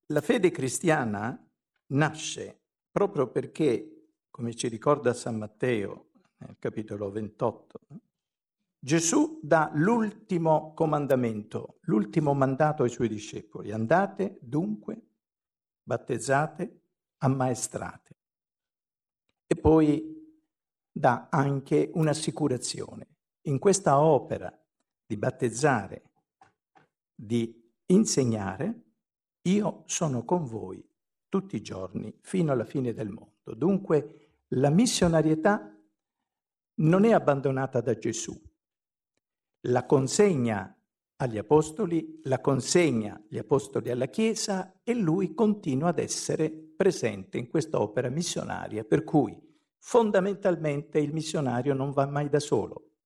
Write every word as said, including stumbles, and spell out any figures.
La fede cristiana nasce proprio perché, come ci ricorda San Matteo nel capitolo ventotto, Gesù dà l'ultimo comandamento, l'ultimo mandato ai suoi discepoli. Andate dunque, battezzate, ammaestrate. E poi dà anche un'assicurazione. In questa opera di battezzare, di insegnare, io sono con voi tutti i giorni fino alla fine del mondo. Dunque la missionarietà non è abbandonata da Gesù. La consegna agli apostoli, la consegna gli apostoli alla Chiesa e lui continua ad essere presente in questa opera missionaria, per cui fondamentalmente il missionario non va mai da solo,